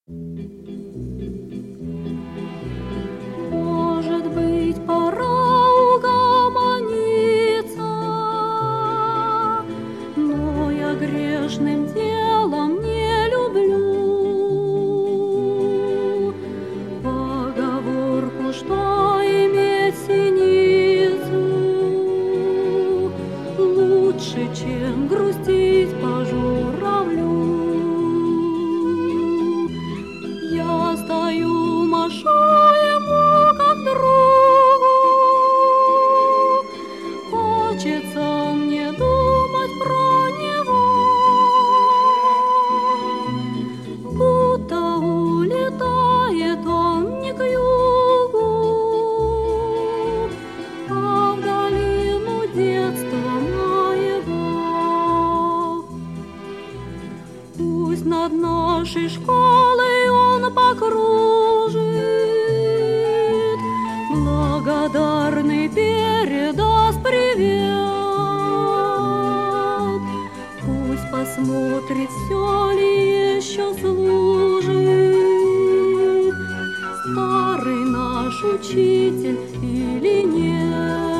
Может быть, пора угомониться, но я грешным делом не люблю поговорку, что иметь синицу лучше, чем грустить по журавлю. Я стою, машу ему как другу, хочется мне думать про него, будто улетает он не к югу, а в долину детства моего. Пусть над нашей школой он покружит, благодарный передаст привет. Пусть посмотрит, все ли еще служит старый наш учитель или нет.